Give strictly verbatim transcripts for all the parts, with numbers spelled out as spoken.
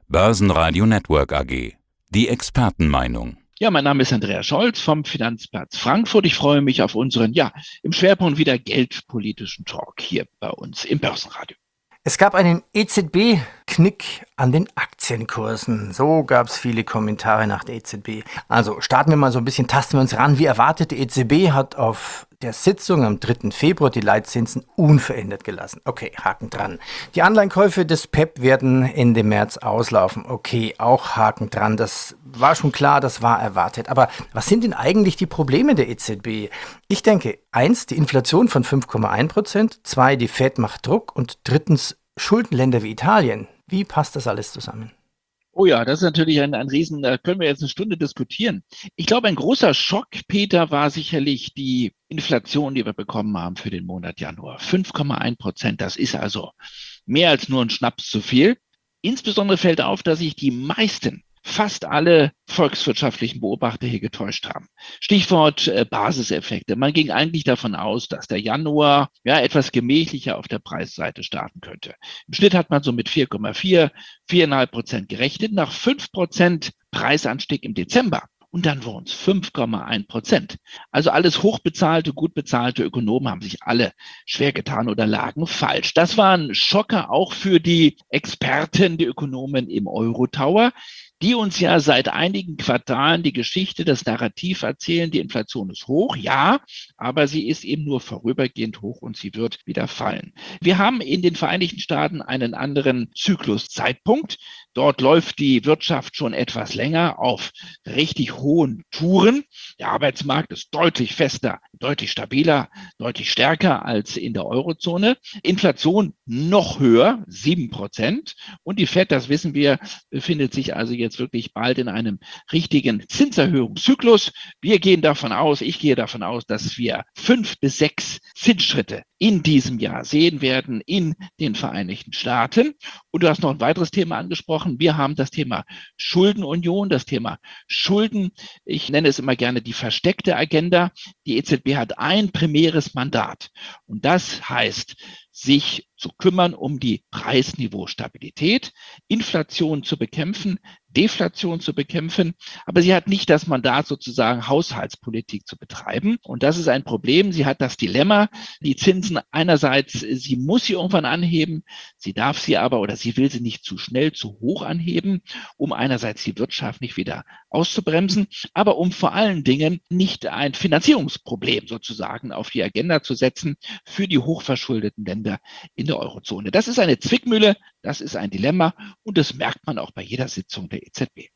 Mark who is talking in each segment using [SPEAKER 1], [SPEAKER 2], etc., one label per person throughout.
[SPEAKER 1] Börsenradio Network A G. Die Expertenmeinung.
[SPEAKER 2] Ja, mein Name ist Andreas Scholz vom Finanzplatz Frankfurt. Ich freue mich auf unseren, ja, im Schwerpunkt wieder geldpolitischen Talk hier bei uns im Börsenradio.
[SPEAKER 3] Es gab einen E Z B-Knick an den Aktienkursen. So gab es viele Kommentare nach der E Z B. Also starten wir mal so ein bisschen, tasten wir uns ran. Wie erwartet, die E Z B hat auf der Sitzung am dritten Februar die Leitzinsen unverändert gelassen. Okay, Haken dran. Die Anleihenkäufe des P E P werden Ende März auslaufen. Okay, auch Haken dran. Das war schon klar, das war erwartet. Aber was sind denn eigentlich die Probleme der E Z B? Ich denke, eins, die Inflation von fünf Komma eins Prozent, zwei, die Fed macht Druck und drittens, Schuldenländer wie Italien. Wie passt das alles zusammen?
[SPEAKER 2] Oh ja, das ist natürlich ein, ein Riesen, da können wir jetzt eine Stunde diskutieren. Ich glaube, ein großer Schock, Peter, war sicherlich die Inflation, die wir bekommen haben für den Monat Januar. fünf Komma eins Prozent, das ist also mehr als nur ein Schnaps zu viel. Insbesondere fällt auf, dass sich die meisten, fast alle volkswirtschaftlichen Beobachter hier getäuscht haben. Stichwort äh, Basiseffekte. Man ging eigentlich davon aus, dass der Januar ja etwas gemächlicher auf der Preisseite starten könnte. Im Schnitt hat man so mit vier Komma vier, vier Komma fünf Prozent gerechnet, nach fünf Prozent Preisanstieg im Dezember. Und dann wurden es fünf Komma eins Prozent. Also alles hochbezahlte, gut bezahlte Ökonomen haben sich alle schwer getan oder lagen falsch. Das war ein Schocker auch für die Experten, die Ökonomen im Euro-Tower, die uns ja seit einigen Quartalen die Geschichte, das Narrativ erzählen, die Inflation ist hoch, ja, aber sie ist eben nur vorübergehend hoch und sie wird wieder fallen. Wir haben in den Vereinigten Staaten einen anderen Zykluszeitpunkt. Dort läuft die Wirtschaft schon etwas länger auf richtig hohen Touren. Der Arbeitsmarkt ist deutlich fester, deutlich stabiler, deutlich stärker als in der Eurozone. Inflation noch höher, sieben Prozent. Und die Fed, das wissen wir, befindet sich also jetzt wirklich bald in einem richtigen Zinserhöhungszyklus. Wir gehen davon aus, ich gehe davon aus, dass wir fünf bis sechs Zinsschritte in diesem Jahr sehen werden in den Vereinigten Staaten. Und du hast noch ein weiteres Thema angesprochen. Wir haben das Thema Schuldenunion, das Thema Schulden. Ich nenne es immer gerne die versteckte Agenda. Die E Z B hat ein primäres Mandat. Und das heißt, sich zu kümmern um die Preisniveaustabilität, Inflation zu bekämpfen, Deflation zu bekämpfen. Aber sie hat nicht das Mandat, sozusagen Haushaltspolitik zu betreiben. Und das ist ein Problem. Sie hat das Dilemma, die Zinsen einerseits, sie muss sie irgendwann anheben, sie darf sie aber oder sie will sie nicht zu schnell, zu hoch anheben, um einerseits die Wirtschaft nicht wieder auszubremsen, aber um vor allen Dingen nicht ein Finanzierungsproblem sozusagen auf die Agenda zu setzen für die hochverschuldeten Länder in der Eurozone. Das ist eine Zwickmühle, das ist ein Dilemma und das merkt man auch bei jeder Sitzung der E Z B.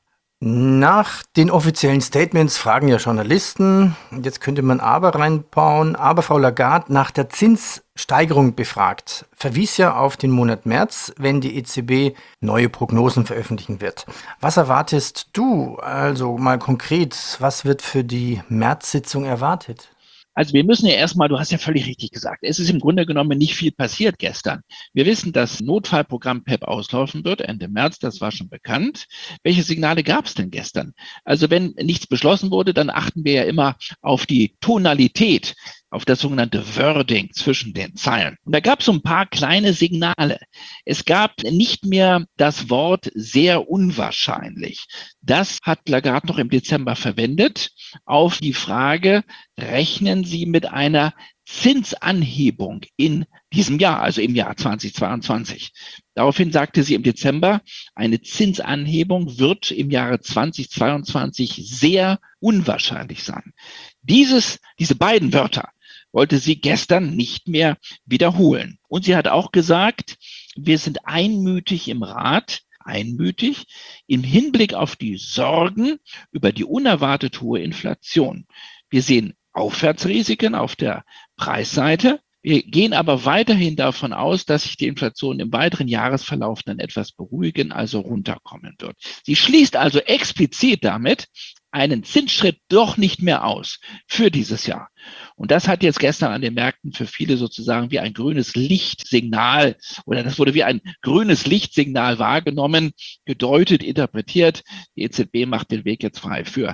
[SPEAKER 3] Nach den offiziellen Statements fragen ja Journalisten, jetzt könnte man aber reinbauen, aber Frau Lagarde nach der Zinssteigerung befragt, verwies ja auf den Monat März, wenn die E Z B neue Prognosen veröffentlichen wird. Was erwartest du, also mal konkret, was wird für die März-Sitzung erwartet?
[SPEAKER 2] Also wir müssen ja erstmal, du hast ja völlig richtig gesagt, es ist im Grunde genommen nicht viel passiert gestern. Wir wissen, dass Notfallprogramm P E P auslaufen wird Ende März, das war schon bekannt. Welche Signale gab es denn gestern? Also wenn nichts beschlossen wurde, dann achten wir ja immer auf die Tonalität, auf das sogenannte Wording zwischen den Zeilen. Und da gab es so ein paar kleine Signale. Es gab nicht mehr das Wort sehr unwahrscheinlich. Das hat Lagarde noch im Dezember verwendet auf die Frage, rechnen Sie mit einer Zinsanhebung in diesem Jahr, also im Jahr zweitausendzweiundzwanzig. Daraufhin sagte sie im Dezember, eine Zinsanhebung wird im Jahre zweitausendzweiundzwanzig sehr unwahrscheinlich sein. Dieses, diese beiden Wörter wollte sie gestern nicht mehr wiederholen. Und sie hat auch gesagt, wir sind einmütig im Rat, einmütig im Hinblick auf die Sorgen über die unerwartet hohe Inflation. Wir sehen Aufwärtsrisiken auf der Preisseite. Wir gehen aber weiterhin davon aus, dass sich die Inflation im weiteren Jahresverlauf dann etwas beruhigen, also runterkommen wird. Sie schließt also explizit damit einen Zinsschritt doch nicht mehr aus für dieses Jahr. Und das hat jetzt gestern an den Märkten für viele sozusagen wie ein grünes Lichtsignal oder das wurde wie ein grünes Lichtsignal wahrgenommen, gedeutet, interpretiert. Die E Z B macht den Weg jetzt frei für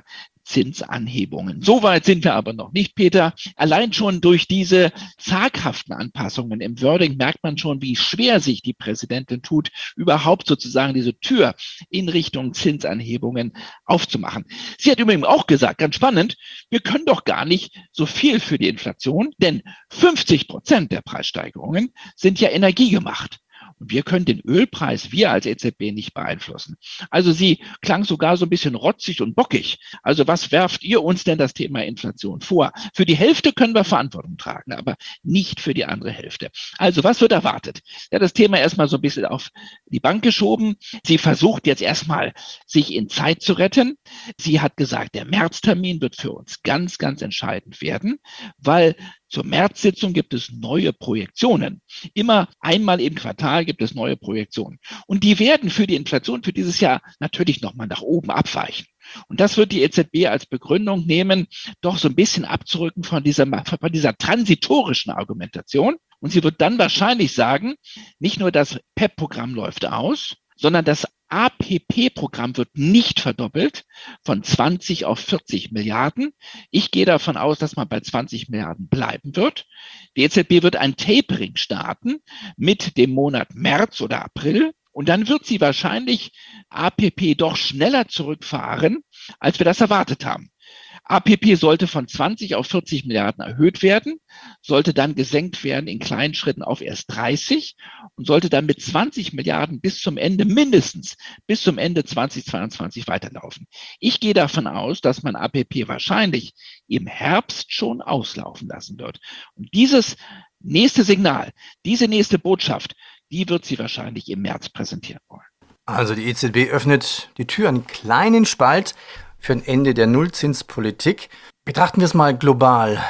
[SPEAKER 2] Zinsanhebungen. Soweit sind wir aber noch nicht, Peter. Allein schon durch diese zaghaften Anpassungen im Wording merkt man schon, wie schwer sich die Präsidentin tut, überhaupt sozusagen diese Tür in Richtung Zinsanhebungen aufzumachen. Sie hat übrigens auch gesagt, ganz spannend, wir können doch gar nicht so viel für die Inflation, denn fünfzig Prozent der Preissteigerungen sind ja energiegemacht. Und wir können den Ölpreis, wir als E Z B, nicht beeinflussen. Also sie klang sogar so ein bisschen rotzig und bockig. Also was werft ihr uns denn das Thema Inflation vor? Für die Hälfte können wir Verantwortung tragen, aber nicht für die andere Hälfte. Also was wird erwartet? Ja, das Thema erstmal so ein bisschen auf die Bank geschoben. Sie versucht jetzt erstmal, sich in Zeit zu retten. Sie hat gesagt, der Märztermin wird für uns ganz, ganz entscheidend werden, weil zur Märzsitzung gibt es neue Projektionen. Immer einmal im Quartal gibt es neue Projektionen. Und die werden für die Inflation für dieses Jahr natürlich nochmal nach oben abweichen. Und das wird die E Z B als Begründung nehmen, doch so ein bisschen abzurücken von dieser, von dieser transitorischen Argumentation. Und sie wird dann wahrscheinlich sagen, nicht nur das P E P-Programm läuft aus, sondern das A P P-Programm wird nicht verdoppelt von zwanzig auf vierzig Milliarden. Ich gehe davon aus, dass man bei zwanzig Milliarden bleiben wird. Die E Z B wird ein Tapering starten mit dem Monat März oder April. Und dann wird sie wahrscheinlich A P P doch schneller zurückfahren, als wir das erwartet haben. A P P sollte von zwanzig auf vierzig Milliarden erhöht werden, sollte dann gesenkt werden in kleinen Schritten auf erst dreißig und sollte dann mit zwanzig Milliarden bis zum Ende, mindestens bis zum Ende zweitausendzweiundzwanzig weiterlaufen. Ich gehe davon aus, dass man A P P wahrscheinlich im Herbst schon auslaufen lassen wird. Und dieses nächste Signal, diese nächste Botschaft, die wird sie wahrscheinlich im März präsentieren wollen.
[SPEAKER 3] Also die E Z B öffnet die Tür einen kleinen Spalt für ein Ende der Nullzinspolitik. Betrachten wir es mal global.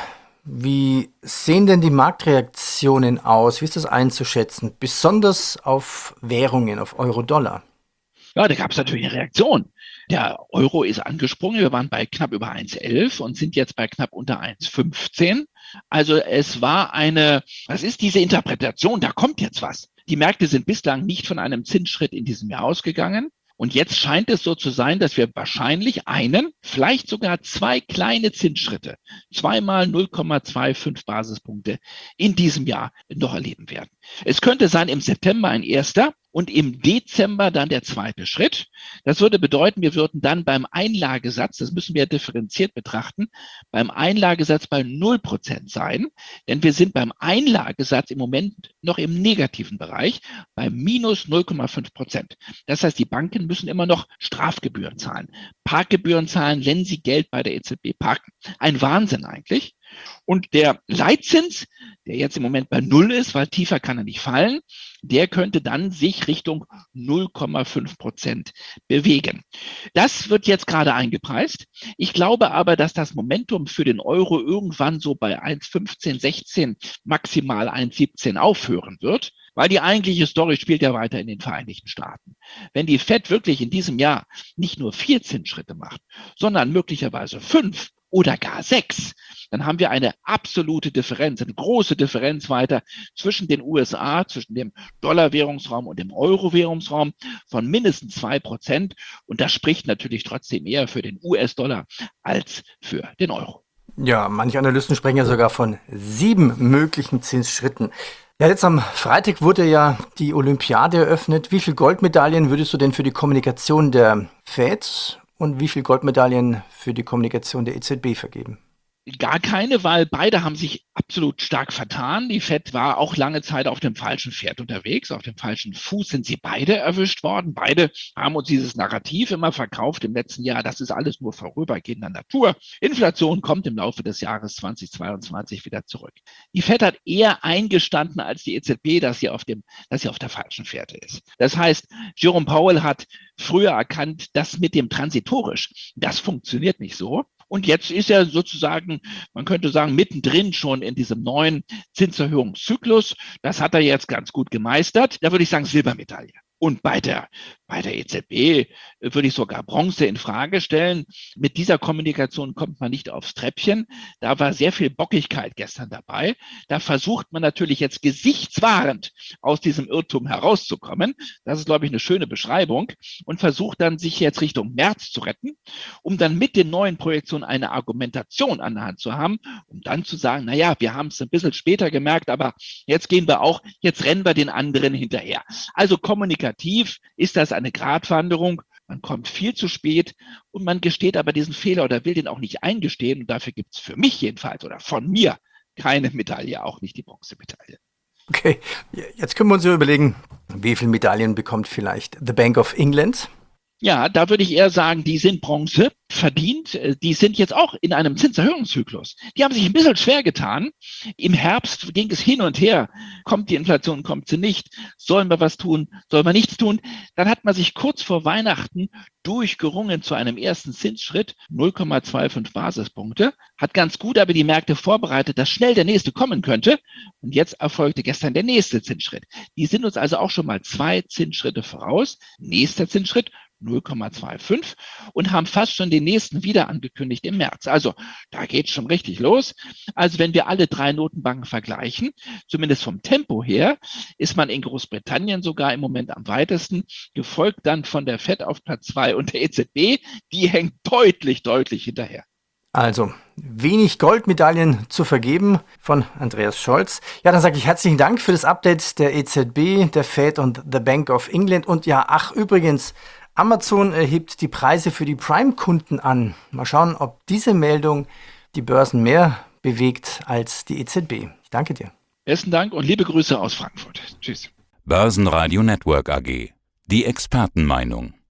[SPEAKER 3] Wie sehen denn die Marktreaktionen aus? Wie ist das einzuschätzen? Besonders auf Währungen, auf Euro-Dollar.
[SPEAKER 2] Ja, da gab es natürlich eine Reaktion. Der Euro ist angesprungen. Wir waren bei knapp über eins Komma elf und sind jetzt bei knapp unter eins Komma fünfzehn. Also es war eine, was ist diese Interpretation? Da kommt jetzt was. Die Märkte sind bislang nicht von einem Zinsschritt in diesem Jahr ausgegangen. Und jetzt scheint es so zu sein, dass wir wahrscheinlich einen, vielleicht sogar zwei kleine Zinsschritte, zweimal null Komma fünfundzwanzig Basispunkte in diesem Jahr noch erleben werden. Es könnte sein im September ein erster und im Dezember dann der zweite Schritt. Das würde bedeuten, wir würden dann beim Einlagesatz, das müssen wir differenziert betrachten, beim Einlagesatz bei null Prozent sein, denn wir sind beim Einlagesatz im Moment noch im negativen Bereich bei minus null Komma fünf Prozent. Das heißt, die Banken müssen immer noch Strafgebühren zahlen, Parkgebühren zahlen, wenn sie Geld bei der E Z B parken. Ein Wahnsinn eigentlich. Und der Leitzins, der jetzt im Moment bei null ist, weil tiefer kann er nicht fallen, der könnte dann sich Richtung null Komma fünf Prozent bewegen. Das wird jetzt gerade eingepreist. Ich glaube aber, dass das Momentum für den Euro irgendwann so bei eins Komma fünfzehn, sechzehn, maximal eins Komma siebzehn aufhören wird. Weil die eigentliche Story spielt ja weiter in den Vereinigten Staaten. Wenn die Fed wirklich in diesem Jahr nicht nur vier Zinsschritte macht, sondern möglicherweise fünf oder gar sechs, dann haben wir eine absolute Differenz, eine große Differenz weiter zwischen den U S A, zwischen dem Dollar-Währungsraum und dem Euro-Währungsraum von mindestens zwei Prozent. Und das spricht natürlich trotzdem eher für den U S-Dollar als für den Euro.
[SPEAKER 3] Ja, manche Analysten sprechen ja sogar von sieben möglichen Zinsschritten. Ja, jetzt am Freitag wurde ja die Olympiade eröffnet. Wie viele Goldmedaillen würdest du denn für die Kommunikation der Fed und wie viele Goldmedaillen für die Kommunikation der E Z B vergeben?
[SPEAKER 2] Gar keine, weil beide haben sich absolut stark vertan. Die Fed war auch lange Zeit auf dem falschen Pferd unterwegs. Auf dem falschen Fuß sind sie beide erwischt worden. Beide haben uns dieses Narrativ immer verkauft im letzten Jahr. Das ist alles nur vorübergehender Natur. Inflation kommt im Laufe des Jahres zweitausendzweiundzwanzig wieder zurück. Die Fed hat eher eingestanden als die E Z B, dass sie auf dem, dass sie auf der falschen Fährte ist. Das heißt, Jerome Powell hat früher erkannt, dass mit dem transitorisch, das funktioniert nicht so. Und jetzt ist er sozusagen, man könnte sagen, mittendrin schon in diesem neuen Zinserhöhungszyklus. Das hat er jetzt ganz gut gemeistert. Da würde ich sagen, Silbermedaille. Und bei der, bei der E Z B würde ich sogar Bronze in Frage stellen. Mit dieser Kommunikation kommt man nicht aufs Treppchen. Da war sehr viel Bockigkeit gestern dabei. Da versucht man natürlich jetzt gesichtswahrend aus diesem Irrtum herauszukommen. Das ist, glaube ich, eine schöne Beschreibung. Und versucht dann, sich jetzt Richtung März zu retten, um dann mit den neuen Projektionen eine Argumentation an der Hand zu haben, um dann zu sagen, na ja, wir haben es ein bisschen später gemerkt, aber jetzt gehen wir auch, jetzt rennen wir den anderen hinterher. Also kommunikativ ist das eine Gratwanderung. Man kommt viel zu spät und man gesteht aber diesen Fehler oder will den auch nicht eingestehen. Und dafür gibt es für mich jedenfalls oder von mir keine Medaille, auch nicht die Bronzemedaille.
[SPEAKER 3] Okay, jetzt können wir uns ja überlegen, wie viele Medaillen bekommt vielleicht The Bank of England?
[SPEAKER 2] Ja, da würde ich eher sagen, die sind Bronze verdient. Die sind jetzt auch in einem Zinserhöhungszyklus. Die haben sich ein bisschen schwer getan. Im Herbst ging es hin und her. Kommt die Inflation, kommt sie nicht? Sollen wir was tun? Sollen wir nichts tun? Dann hat man sich kurz vor Weihnachten durchgerungen zu einem ersten Zinsschritt, null Komma fünfundzwanzig Basispunkte. Hat ganz gut aber die Märkte vorbereitet, dass schnell der nächste kommen könnte. Und jetzt erfolgte gestern der nächste Zinsschritt. Die sind uns also auch schon mal zwei Zinsschritte voraus. Nächster Zinsschritt, null Komma fünfundzwanzig und haben fast schon den nächsten wieder angekündigt im März. Also da geht es schon richtig los. Also wenn wir alle drei Notenbanken vergleichen, zumindest vom Tempo her, ist man in Großbritannien sogar im Moment am weitesten, gefolgt dann von der Fed auf Platz zwei und der E Z B, die hängt deutlich, deutlich hinterher.
[SPEAKER 3] Also, wenig Goldmedaillen zu vergeben von Andreas Scholz. Ja, dann sage ich herzlichen Dank für das Update der E Z B, der Fed und The Bank of England. Und ja, ach übrigens, Amazon hebt die Preise für die Prime-Kunden an. Mal schauen, ob diese Meldung die Börsen mehr bewegt als die E Z B. Ich danke dir.
[SPEAKER 2] Besten Dank und liebe Grüße aus Frankfurt. Tschüss.
[SPEAKER 1] Börsenradio Network A G. Die Expertenmeinung.